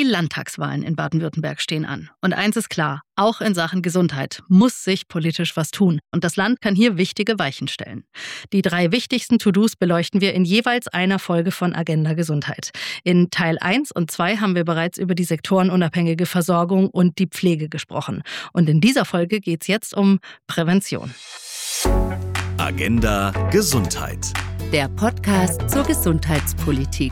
Landtagswahlen in Baden-Württemberg stehen an. Und eins ist klar, auch in Sachen Gesundheit muss sich politisch was tun. Und das Land kann hier wichtige Weichen stellen. Die 3 wichtigsten To-Dos beleuchten wir in jeweils einer Folge von Agenda Gesundheit. In Teil 1 und 2 haben wir bereits über die sektorenunabhängige Versorgung und die Pflege gesprochen. Und in dieser Folge geht es jetzt um Prävention. Agenda Gesundheit. Der Podcast zur Gesundheitspolitik.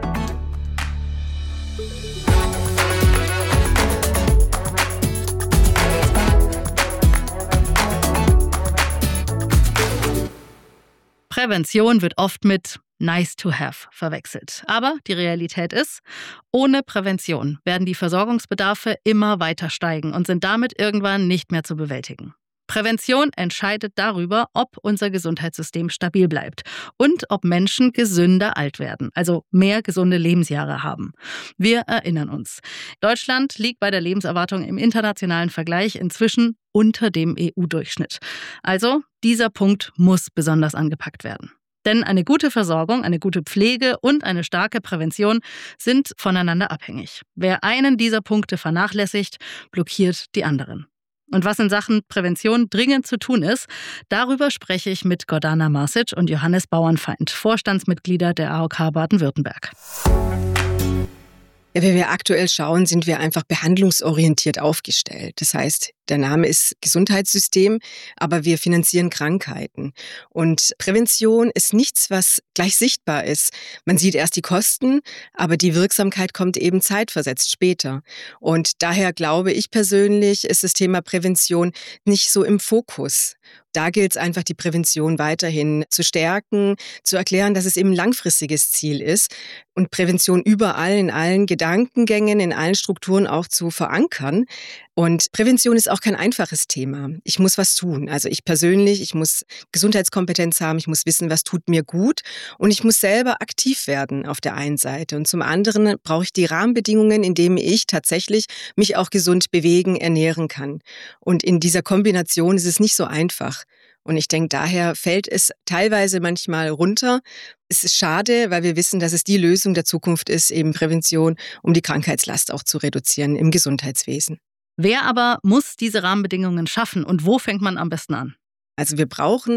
Prävention wird oft mit nice to have verwechselt. Aber die Realität ist, ohne Prävention werden die Versorgungsbedarfe immer weiter steigen und sind damit irgendwann nicht mehr zu bewältigen. Prävention entscheidet darüber, ob unser Gesundheitssystem stabil bleibt und ob Menschen gesünder alt werden, also mehr gesunde Lebensjahre haben. Wir erinnern uns. Deutschland liegt bei der Lebenserwartung im internationalen Vergleich inzwischen unter dem EU-Durchschnitt. Also dieser Punkt muss besonders angepackt werden. Denn eine gute Versorgung, eine gute Pflege und eine starke Prävention sind voneinander abhängig. Wer einen dieser Punkte vernachlässigt, blockiert die anderen. Und was in Sachen Prävention dringend zu tun ist, darüber spreche ich mit Gordana Marsic und Johannes Bauernfeind, Vorstandsmitglieder der AOK Baden-Württemberg. Ja, wenn wir aktuell schauen, sind wir einfach behandlungsorientiert aufgestellt. Das heißt, der Name ist Gesundheitssystem, aber wir finanzieren Krankheiten. Und Prävention ist nichts, was gleich sichtbar ist. Man sieht erst die Kosten, aber die Wirksamkeit kommt eben zeitversetzt später. Und daher glaube ich persönlich, ist das Thema Prävention nicht so im Fokus. Da gilt es einfach, die Prävention weiterhin zu stärken, zu erklären, dass es eben ein langfristiges Ziel ist und Prävention überall, in allen Gedankengängen, in allen Strukturen auch zu verankern. Und Prävention ist auch kein einfaches Thema. Ich muss was tun. Also ich persönlich, ich muss Gesundheitskompetenz haben, ich muss wissen, was tut mir gut und ich muss selber aktiv werden auf der einen Seite. Und zum anderen brauche ich die Rahmenbedingungen, in denen ich tatsächlich mich auch gesund bewegen, ernähren kann. Und in dieser Kombination ist es nicht so einfach. Und ich denke, daher fällt es teilweise manchmal runter. Es ist schade, weil wir wissen, dass es die Lösung der Zukunft ist, eben Prävention, um die Krankheitslast auch zu reduzieren im Gesundheitswesen. Wer aber muss diese Rahmenbedingungen schaffen und wo fängt man am besten an? Also wir brauchen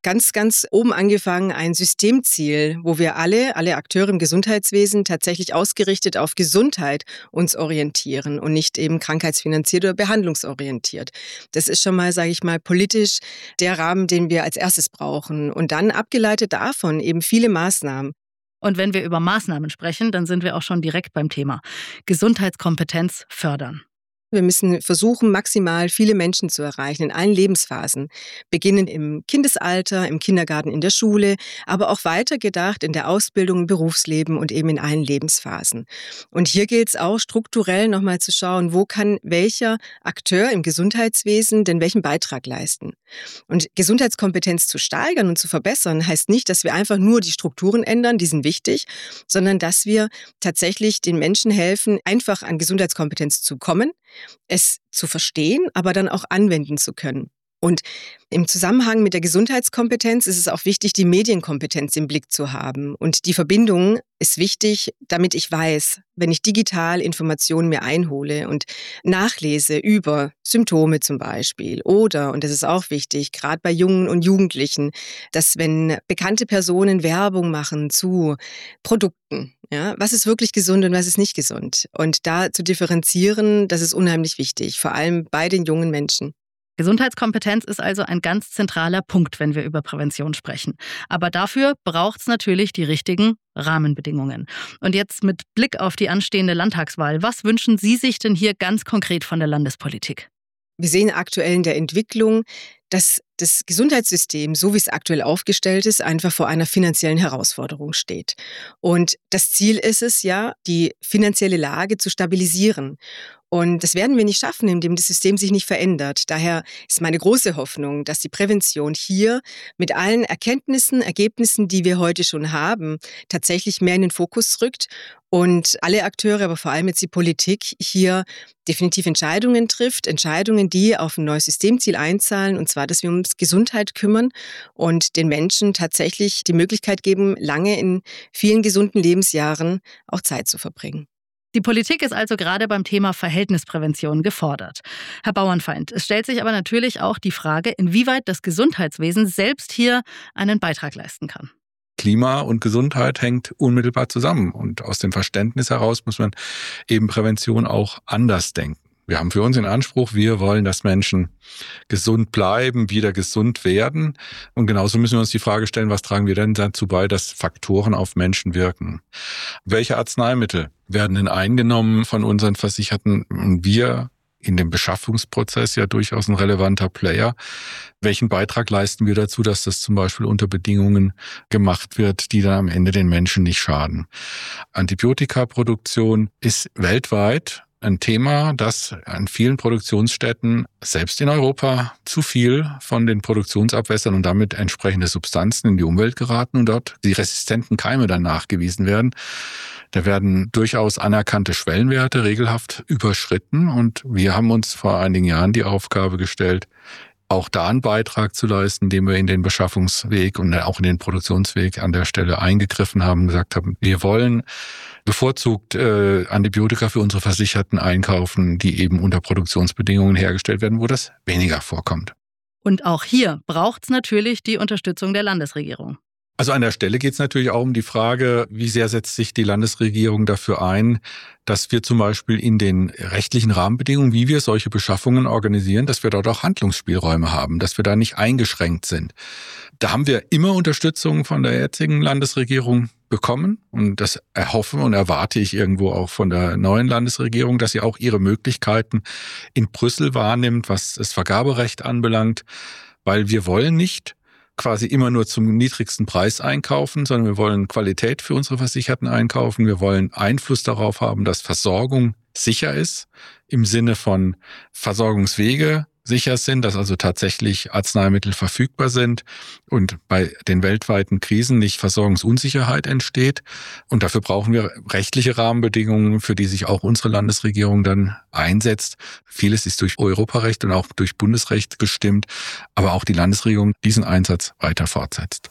ganz oben angefangen ein Systemziel, wo wir alle Akteure im Gesundheitswesen tatsächlich ausgerichtet auf Gesundheit uns orientieren und nicht eben krankheitsfinanziert oder behandlungsorientiert. Das ist schon mal, sage ich mal, politisch der Rahmen, den wir als erstes brauchen. Und dann abgeleitet davon eben viele Maßnahmen. Und wenn wir über Maßnahmen sprechen, dann sind wir auch schon direkt beim Thema Gesundheitskompetenz fördern. Wir müssen versuchen, maximal viele Menschen zu erreichen in allen Lebensphasen. Beginnen im Kindesalter, im Kindergarten, in der Schule, aber auch weitergedacht in der Ausbildung, im Berufsleben und eben in allen Lebensphasen. Und hier gilt es auch strukturell nochmal zu schauen, wo kann welcher Akteur im Gesundheitswesen denn welchen Beitrag leisten. Und Gesundheitskompetenz zu steigern und zu verbessern, heißt nicht, dass wir einfach nur die Strukturen ändern, die sind wichtig, sondern dass wir tatsächlich den Menschen helfen, einfach an Gesundheitskompetenz zu kommen, es zu verstehen, aber dann auch anwenden zu können. Und im Zusammenhang mit der Gesundheitskompetenz ist es auch wichtig, die Medienkompetenz im Blick zu haben. Und die Verbindung ist wichtig, damit ich weiß, wenn ich digital Informationen mir einhole und nachlese über Symptome zum Beispiel oder, und das ist auch wichtig, gerade bei Jungen und Jugendlichen, dass wenn bekannte Personen Werbung machen zu Produkten, ja, was ist wirklich gesund und was ist nicht gesund? Und da zu differenzieren, das ist unheimlich wichtig, vor allem bei den jungen Menschen. Gesundheitskompetenz ist also ein ganz zentraler Punkt, wenn wir über Prävention sprechen. Aber dafür braucht es natürlich die richtigen Rahmenbedingungen. Und jetzt mit Blick auf die anstehende Landtagswahl, was wünschen Sie sich denn hier ganz konkret von der Landespolitik? Wir sehen aktuell in der Entwicklung, dass das Gesundheitssystem, so wie es aktuell aufgestellt ist, einfach vor einer finanziellen Herausforderung steht. Und das Ziel ist es ja, die finanzielle Lage zu stabilisieren. Und das werden wir nicht schaffen, indem das System sich nicht verändert. Daher ist meine große Hoffnung, dass die Prävention hier mit allen Erkenntnissen, Ergebnissen, die wir heute schon haben, tatsächlich mehr in den Fokus rückt und alle Akteure, aber vor allem jetzt die Politik, hier definitiv Entscheidungen trifft, Entscheidungen, die auf ein neues Systemziel einzahlen, und zwar, dass wir uns Gesundheit kümmern und den Menschen tatsächlich die Möglichkeit geben, lange in vielen gesunden Lebensjahren auch Zeit zu verbringen. Die Politik ist also gerade beim Thema Verhältnisprävention gefordert. Herr Bauernfeind, es stellt sich aber natürlich auch die Frage, inwieweit das Gesundheitswesen selbst hier einen Beitrag leisten kann. Klima und Gesundheit hängt unmittelbar zusammen. Und aus dem Verständnis heraus muss man eben Prävention auch anders denken. Wir haben für uns den Anspruch, wir wollen, dass Menschen gesund bleiben, wieder gesund werden. Und genauso müssen wir uns die Frage stellen, was tragen wir denn dazu bei, dass Faktoren auf Menschen wirken? Welche Arzneimittel werden denn eingenommen von unseren Versicherten? Und wir in dem Beschaffungsprozess ja durchaus ein relevanter Player. Welchen Beitrag leisten wir dazu, dass das zum Beispiel unter Bedingungen gemacht wird, die dann am Ende den Menschen nicht schaden? Antibiotikaproduktion ist weltweit ein Thema, das an vielen Produktionsstätten, selbst in Europa, zu viel von den Produktionsabwässern und damit entsprechende Substanzen in die Umwelt geraten und dort die resistenten Keime dann nachgewiesen werden. Da werden durchaus anerkannte Schwellenwerte regelhaft überschritten und wir haben uns vor einigen Jahren die Aufgabe gestellt, auch da einen Beitrag zu leisten, indem wir in den Beschaffungsweg und auch in den Produktionsweg an der Stelle eingegriffen haben und gesagt haben, wir wollen bevorzugt Antibiotika für unsere Versicherten einkaufen, die eben unter Produktionsbedingungen hergestellt werden, wo das weniger vorkommt. Und auch hier braucht es natürlich die Unterstützung der Landesregierung. Also an der Stelle geht es natürlich auch um die Frage, wie sehr setzt sich die Landesregierung dafür ein, dass wir zum Beispiel in den rechtlichen Rahmenbedingungen, wie wir solche Beschaffungen organisieren, dass wir dort auch Handlungsspielräume haben, dass wir da nicht eingeschränkt sind. Da haben wir immer Unterstützung von der jetzigen Landesregierung bekommen und das erhoffe und erwarte ich irgendwo auch von der neuen Landesregierung, dass sie auch ihre Möglichkeiten in Brüssel wahrnimmt, was das Vergaberecht anbelangt, weil wir wollen nicht quasi immer nur zum niedrigsten Preis einkaufen, sondern wir wollen Qualität für unsere Versicherten einkaufen. Wir wollen Einfluss darauf haben, dass Versorgung sicher ist, im Sinne von Versorgungswege sicher sind, dass also tatsächlich Arzneimittel verfügbar sind und bei den weltweiten Krisen nicht Versorgungsunsicherheit entsteht. Und dafür brauchen wir rechtliche Rahmenbedingungen, für die sich auch unsere Landesregierung dann einsetzt. Vieles ist durch Europarecht und auch durch Bundesrecht bestimmt, aber auch die Landesregierung diesen Einsatz weiter fortsetzt.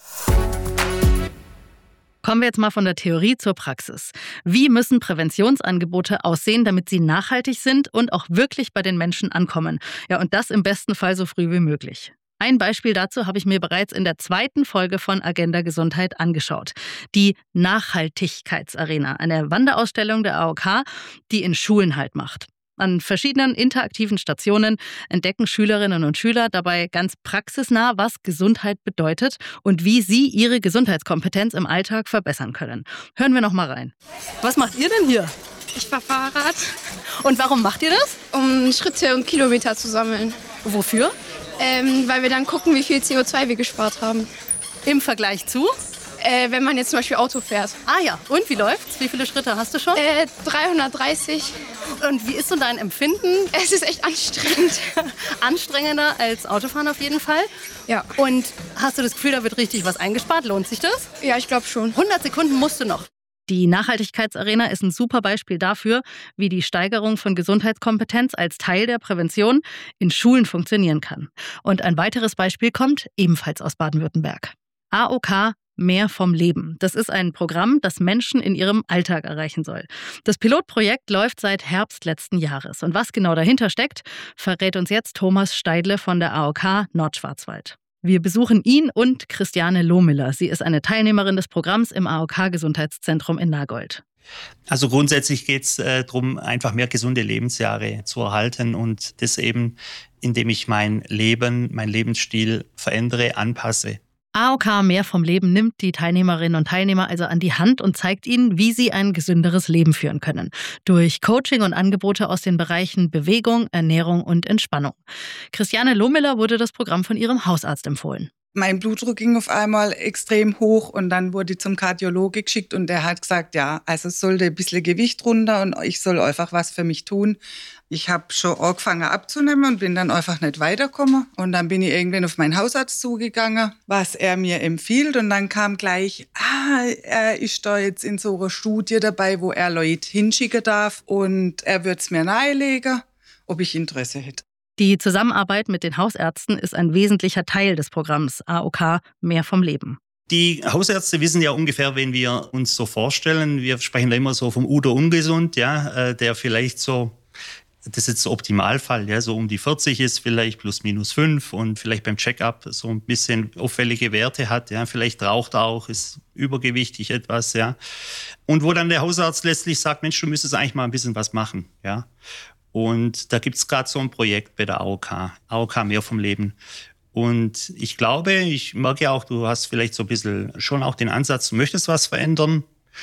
Kommen wir jetzt mal von der Theorie zur Praxis. Wie müssen Präventionsangebote aussehen, damit sie nachhaltig sind und auch wirklich bei den Menschen ankommen? Ja, und das im besten Fall so früh wie möglich. Ein Beispiel dazu habe ich mir bereits in der 2. Folge von Agenda Gesundheit angeschaut. Die Nachhaltigkeitsarena, eine Wanderausstellung der AOK, die in Schulen Halt macht. An verschiedenen interaktiven Stationen entdecken Schülerinnen und Schüler dabei ganz praxisnah, was Gesundheit bedeutet und wie sie ihre Gesundheitskompetenz im Alltag verbessern können. Hören wir noch mal rein. Was macht ihr denn hier? Ich fahre Fahrrad. Und warum macht ihr das? Um Schritte und Kilometer zu sammeln. Wofür? Weil wir dann gucken, wie viel CO2 wir gespart haben. Im Vergleich zu? Wenn man jetzt zum Beispiel Auto fährt. Ah ja, und wie läuft's? Wie viele Schritte hast du schon? 330. Und wie ist so dein Empfinden? Es ist echt anstrengend. Anstrengender als Autofahren auf jeden Fall? Ja. Und hast du das Gefühl, da wird richtig was eingespart? Lohnt sich das? Ja, ich glaube schon. 100 Sekunden musst du noch. Die Nachhaltigkeitsarena ist ein super Beispiel dafür, wie die Steigerung von Gesundheitskompetenz als Teil der Prävention in Schulen funktionieren kann. Und ein weiteres Beispiel kommt ebenfalls aus Baden-Württemberg. AOK Mehr vom Leben. Das ist ein Programm, das Menschen in ihrem Alltag erreichen soll. Das Pilotprojekt läuft seit Herbst letzten Jahres. Und was genau dahinter steckt, verrät uns jetzt Thomas Steidle von der AOK Nordschwarzwald. Wir besuchen ihn und Christiane Lohmiller. Sie ist eine Teilnehmerin des Programms im AOK-Gesundheitszentrum in Nagold. Also grundsätzlich geht es darum, einfach mehr gesunde Lebensjahre zu erhalten und das eben, indem ich mein Leben, meinen Lebensstil verändere, anpasse. AOK Mehr vom Leben nimmt die Teilnehmerinnen und Teilnehmer also an die Hand und zeigt ihnen, wie sie ein gesünderes Leben führen können. Durch Coaching und Angebote aus den Bereichen Bewegung, Ernährung und Entspannung. Christiane Lohmiller wurde das Programm von ihrem Hausarzt empfohlen. Mein Blutdruck ging auf einmal extrem hoch und dann wurde ich zum Kardiologe geschickt und der hat gesagt, ja, also es sollte ein bisschen Gewicht runter und ich soll einfach was für mich tun. Ich habe schon angefangen abzunehmen und bin dann einfach nicht weitergekommen. Und dann bin ich irgendwann auf meinen Hausarzt zugegangen, was er mir empfiehlt. Und dann kam gleich, er ist da jetzt in so einer Studie dabei, wo er Leute hinschicken darf und er wird es mir nahelegen, ob ich Interesse hätte. Die Zusammenarbeit mit den Hausärzten ist ein wesentlicher Teil des Programms AOK Mehr vom Leben. Die Hausärzte wissen ja ungefähr, wen wir uns so vorstellen. Wir sprechen da immer so vom Udo Ungesund, ja, der vielleicht so, das ist jetzt der Optimalfall, ja, so um die 40 ist, vielleicht plus minus 5 und vielleicht beim Check-up so ein bisschen auffällige Werte hat, ja, vielleicht raucht er auch, ist übergewichtig etwas, ja. Und wo dann der Hausarzt letztlich sagt, Mensch, du müsstest eigentlich mal ein bisschen was machen, ja. Und da gibt's gerade so ein Projekt bei der AOK Mehr vom Leben. Und ich glaube, ich merke auch, du hast vielleicht so ein bisschen schon auch den Ansatz, du möchtest was verändern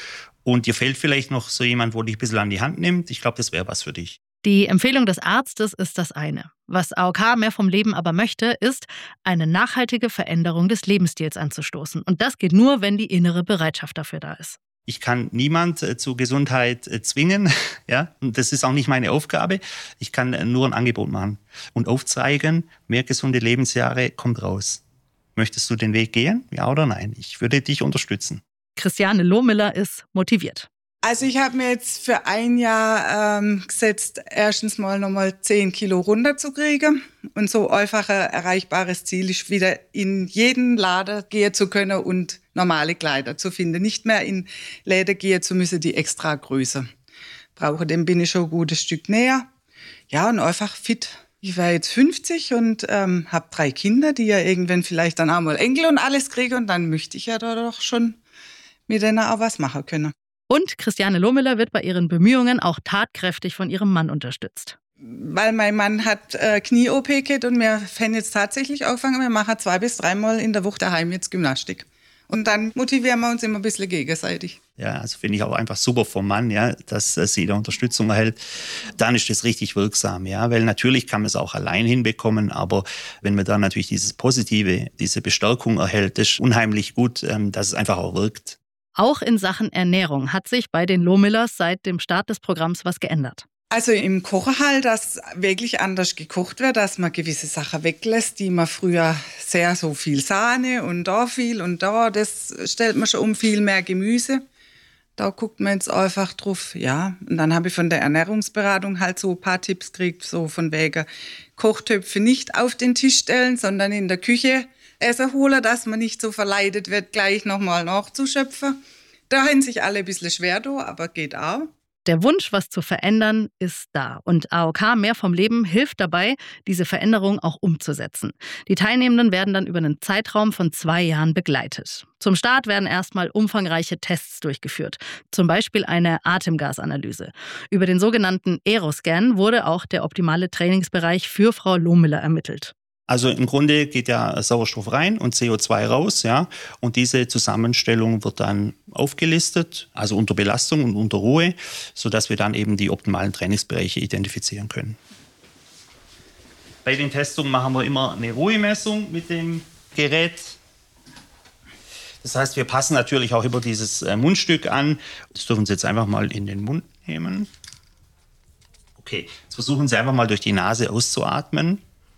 und dir fehlt vielleicht noch so jemand, wo dich ein bisschen an die Hand nimmt. Ich glaube, das wäre was für dich. Die Empfehlung des Arztes ist das eine. Was AOK Mehr vom Leben aber möchte, ist, eine nachhaltige Veränderung des Lebensstils anzustoßen. Und das geht nur, wenn die innere Bereitschaft dafür da ist. Ich kann niemand zu Gesundheit zwingen, ja, und das ist auch nicht meine Aufgabe. Ich kann nur ein Angebot machen und aufzeigen, mehr gesunde Lebensjahre kommt raus. Möchtest du den Weg gehen? Ja oder nein? Ich würde dich unterstützen. Christiane Lohmiller ist motiviert. Also ich habe mir jetzt für ein Jahr gesetzt, erstens mal nochmal 10 Kilo runterzukriegen. Und so einfach ein erreichbares Ziel ist, wieder in jeden Laden gehen zu können und normale Kleider zu finden. Nicht mehr in Läden gehen zu müssen, die extra Größe brauchen. Dem bin ich schon ein gutes Stück näher. Ja, und einfach fit. Ich wäre jetzt 50 und habe 3 Kinder, die ja irgendwann vielleicht dann auch mal Enkel und alles kriegen. Und dann möchte ich ja da doch schon mit denen auch was machen können. Und Christiane Lohmiller wird bei ihren Bemühungen auch tatkräftig von ihrem Mann unterstützt. Weil mein Mann hat Knie-OP gehabt und wir fangen jetzt tatsächlich angefangen, wir machen 2 bis 3 Mal in der Woche daheim jetzt Gymnastik. Und dann motivieren wir uns immer ein bisschen gegenseitig. Ja, also finde ich auch einfach super vom Mann, ja, dass sie da Unterstützung erhält. Dann ist das richtig wirksam, ja, weil natürlich kann man es auch allein hinbekommen, aber wenn man dann natürlich dieses Positive, diese Bestärkung erhält, das ist unheimlich gut, dass es einfach auch wirkt. Auch in Sachen Ernährung hat sich bei den Lohmillers seit dem Start des Programms was geändert. Also im Kochen halt, dass wirklich anders gekocht wird, dass man gewisse Sachen weglässt, die man früher sehr so viel Sahne und da viel und da, das stellt man schon um viel mehr Gemüse. Da guckt man jetzt einfach drauf, ja. Und dann habe ich von der Ernährungsberatung halt so ein paar Tipps gekriegt, so von wegen Kochtöpfe nicht auf den Tisch stellen, sondern in der Küche Essen holen, dass man nicht so verleitet wird, gleich nochmal nachzuschöpfen. Da haben sich alle ein bisschen schwer da, aber geht auch. Der Wunsch, was zu verändern, ist da. Und AOK Mehr vom Leben hilft dabei, diese Veränderung auch umzusetzen. Die Teilnehmenden werden dann über einen Zeitraum von 2 Jahren begleitet. Zum Start werden erstmal umfangreiche Tests durchgeführt. Zum Beispiel eine Atemgasanalyse. Über den sogenannten Aeroscan wurde auch der optimale Trainingsbereich für Frau Lohmiller ermittelt. Also im Grunde geht ja Sauerstoff rein und CO2 raus, ja. Und diese Zusammenstellung wird dann aufgelistet, also unter Belastung und unter Ruhe, sodass wir dann eben die optimalen Trainingsbereiche identifizieren können. Bei den Testungen machen wir immer eine Ruhemessung mit dem Gerät. Das heißt, wir passen natürlich auch über dieses Mundstück an. Das dürfen Sie jetzt einfach mal in den Mund nehmen. Okay, jetzt versuchen Sie einfach mal durch die Nase auszuatmen.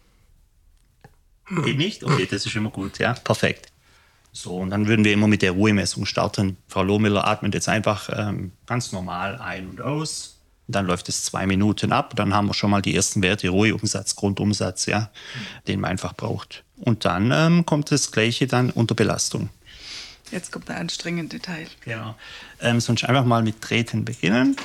Geht nicht? Okay, das ist immer gut, ja, perfekt. So, und dann würden wir immer mit der Ruhemessung starten. Frau Lohmiller atmet jetzt einfach ganz normal ein und aus. Und dann läuft es 2 Minuten ab. Dann haben wir schon mal die ersten Werte, Ruheumsatz, Grundumsatz, ja, den man einfach braucht. Und dann kommt das Gleiche dann unter Belastung. Jetzt kommt der anstrengende Teil. Genau. Sonst einfach mal mit Treten beginnen.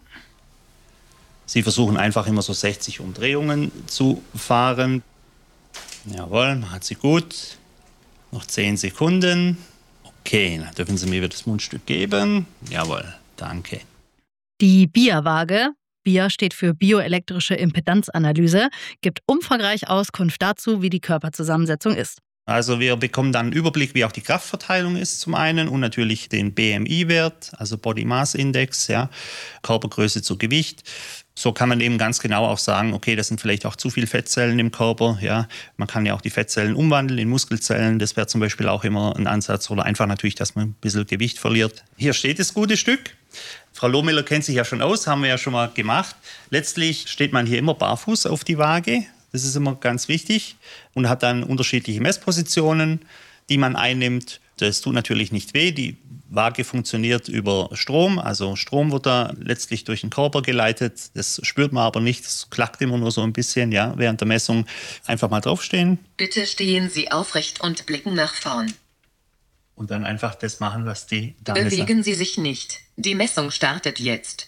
Sie versuchen einfach immer so 60 Umdrehungen zu fahren. Jawohl, man hat sie gut. Noch 10 Sekunden. Okay, dann dürfen Sie mir wieder das Mundstück geben. Jawohl, danke. Die BIA-Waage, BIA steht für bioelektrische Impedanzanalyse, gibt umfangreich Auskunft dazu, wie die Körperzusammensetzung ist. Also wir bekommen dann einen Überblick, wie auch die Kraftverteilung ist zum einen und natürlich den BMI-Wert, also Body Mass Index, ja, Körpergröße zu Gewicht. So kann man eben ganz genau auch sagen, okay, das sind vielleicht auch zu viele Fettzellen im Körper. Ja. Man kann ja auch die Fettzellen umwandeln in Muskelzellen. Das wäre zum Beispiel auch immer ein Ansatz. Oder einfach natürlich, dass man ein bisschen Gewicht verliert. Hier steht das gute Stück. Frau Lohmiller kennt sich ja schon aus, haben wir ja schon mal gemacht. Letztlich steht man hier immer barfuß auf die Waage. Das ist immer ganz wichtig. Und hat dann unterschiedliche Messpositionen, die man einnimmt. Das tut natürlich nicht weh. Die Waage funktioniert über Strom. Also Strom wird da letztlich durch den Körper geleitet. Das spürt man aber nicht. Das klackt immer nur so ein bisschen, ja, während der Messung. Einfach mal draufstehen. Bitte stehen Sie aufrecht und blicken nach vorn. Und dann einfach das machen, was die Dame sagt. Bewegen Sie sich nicht. Die Messung startet jetzt.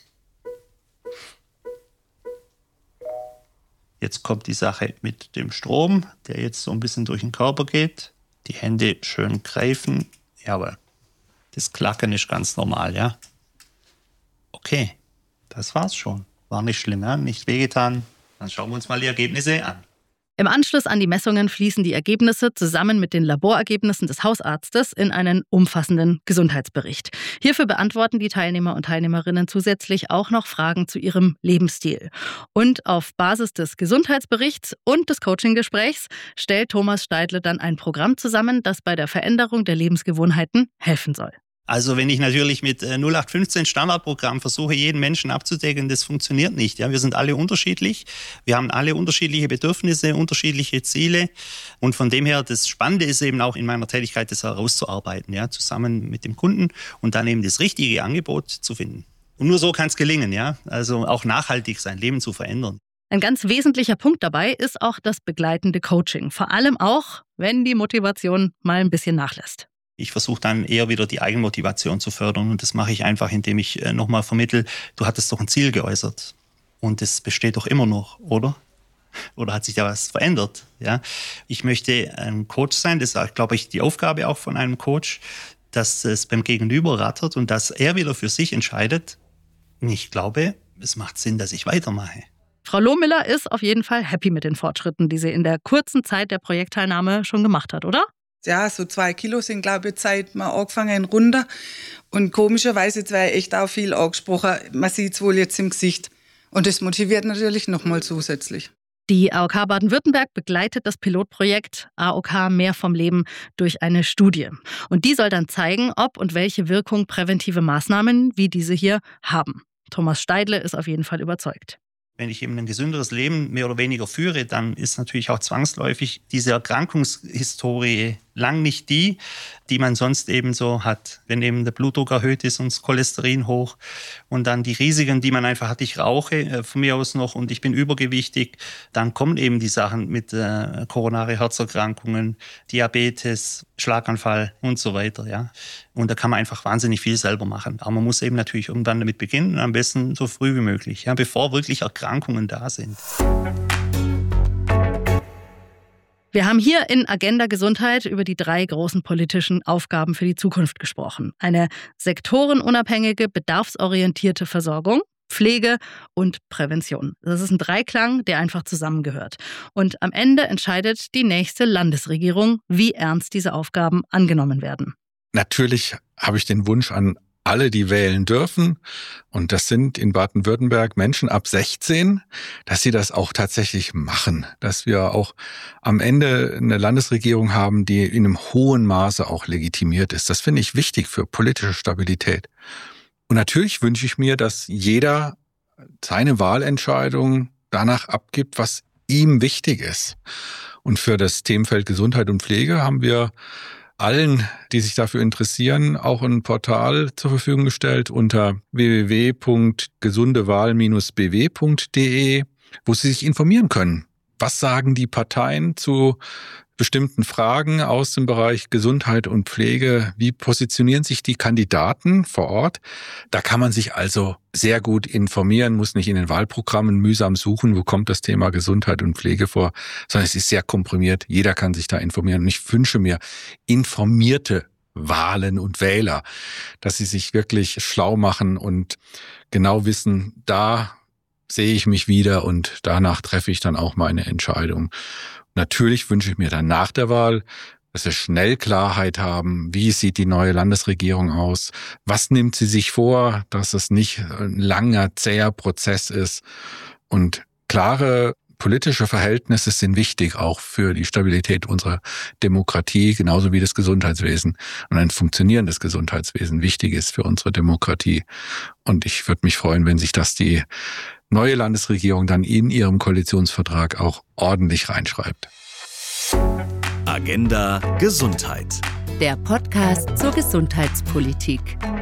Jetzt kommt die Sache mit dem Strom, der jetzt so ein bisschen durch den Körper geht. Die Hände schön greifen. Jawohl. Das Klacken ist ganz normal, ja. Okay, das war's schon. War nicht schlimm, ja? Nicht wehgetan. Dann schauen wir uns mal die Ergebnisse an. Im Anschluss an die Messungen fließen die Ergebnisse zusammen mit den Laborergebnissen des Hausarztes in einen umfassenden Gesundheitsbericht. Hierfür beantworten die Teilnehmer und Teilnehmerinnen zusätzlich auch noch Fragen zu ihrem Lebensstil. Und auf Basis des Gesundheitsberichts und des Coaching-Gesprächs stellt Thomas Steidle dann ein Programm zusammen, das bei der Veränderung der Lebensgewohnheiten helfen soll. Also wenn ich natürlich mit 0815 Standardprogramm versuche, jeden Menschen abzudecken, das funktioniert nicht. Ja, wir sind alle unterschiedlich. Wir haben alle unterschiedliche Bedürfnisse, unterschiedliche Ziele. Und von dem her, das Spannende ist eben auch in meiner Tätigkeit, das herauszuarbeiten, ja, zusammen mit dem Kunden und dann eben das richtige Angebot zu finden. Und nur so kann es gelingen, ja. Also auch nachhaltig sein Leben zu verändern. Ein ganz wesentlicher Punkt dabei ist auch das begleitende Coaching. Vor allem auch, wenn die Motivation mal ein bisschen nachlässt. Ich versuche dann eher wieder die Eigenmotivation zu fördern und das mache ich einfach, indem ich nochmal vermittle, du hattest doch ein Ziel geäußert und das besteht doch immer noch, oder? Oder hat sich da was verändert? Ja? Ich möchte ein Coach sein, das ist, glaube ich, die Aufgabe auch von einem Coach, dass es beim Gegenüber rattert und dass er wieder für sich entscheidet. Ich glaube, es macht Sinn, dass ich weitermache. Frau Lohmiller ist auf jeden Fall happy mit den Fortschritten, die sie in der kurzen Zeit der Projektteilnahme schon gemacht hat, oder? Ja, so 2 Kilo sind, glaube ich, seit wir angefangen runter. Und komischerweise, jetzt war echt auch viel angesprochen. Man sieht es wohl jetzt im Gesicht. Und das motiviert natürlich nochmal zusätzlich. Die AOK Baden-Württemberg begleitet das Pilotprojekt AOK Mehr vom Leben durch eine Studie. Und die soll dann zeigen, ob und welche Wirkung präventive Maßnahmen wie diese hier haben. Thomas Steidle ist auf jeden Fall überzeugt. Wenn ich eben ein gesünderes Leben mehr oder weniger führe, dann ist natürlich auch zwangsläufig diese Erkrankungshistorie lang nicht die man sonst eben so hat. Wenn eben der Blutdruck erhöht ist und das Cholesterin hoch und dann die Risiken, die man einfach hat, ich rauche von mir aus noch und ich bin übergewichtig, dann kommen eben die Sachen mit koronare Herzerkrankungen, Diabetes, Schlaganfall und so weiter. Ja. Und da kann man einfach wahnsinnig viel selber machen. Aber man muss eben natürlich irgendwann damit beginnen, am besten so früh wie möglich, ja, bevor wirklich Erkrankungen da sind. Wir haben hier in Agenda Gesundheit über die 3 großen politischen Aufgaben für die Zukunft gesprochen. Eine sektorenunabhängige, bedarfsorientierte Versorgung, Pflege und Prävention. Das ist ein Dreiklang, der einfach zusammengehört. Und am Ende entscheidet die nächste Landesregierung, wie ernst diese Aufgaben angenommen werden. Natürlich habe ich den Wunsch an alle, die wählen dürfen, und das sind in Baden-Württemberg Menschen ab 16, dass sie das auch tatsächlich machen. Dass wir auch am Ende eine Landesregierung haben, die in einem hohen Maße auch legitimiert ist. Das finde ich wichtig für politische Stabilität. Und natürlich wünsche ich mir, dass jeder seine Wahlentscheidung danach abgibt, was ihm wichtig ist. Und für das Themenfeld Gesundheit und Pflege haben wir allen, die sich dafür interessieren, auch ein Portal zur Verfügung gestellt unter www.gesundewahl-bw.de, wo Sie sich informieren können. Was sagen die Parteien zu bestimmten Fragen aus dem Bereich Gesundheit und Pflege? Wie positionieren sich die Kandidaten vor Ort? Da kann man sich also sehr gut informieren, muss nicht in den Wahlprogrammen mühsam suchen, wo kommt das Thema Gesundheit und Pflege vor, sondern es ist sehr komprimiert. Jeder kann sich da informieren. Und ich wünsche mir informierte Wahlen und Wähler, dass sie sich wirklich schlau machen und genau wissen, da sehe ich mich wieder und danach treffe ich dann auch meine Entscheidung. Natürlich wünsche ich mir dann nach der Wahl, dass wir schnell Klarheit haben, wie sieht die neue Landesregierung aus, was nimmt sie sich vor, dass es nicht ein langer, zäher Prozess ist. Und klare politische Verhältnisse sind wichtig auch für die Stabilität unserer Demokratie, genauso wie das Gesundheitswesen. Und ein funktionierendes Gesundheitswesen wichtig ist für unsere Demokratie. Und ich würde mich freuen, wenn sich das die neue Landesregierung dann in ihrem Koalitionsvertrag auch ordentlich reinschreibt. Agenda Gesundheit. Der Podcast zur Gesundheitspolitik.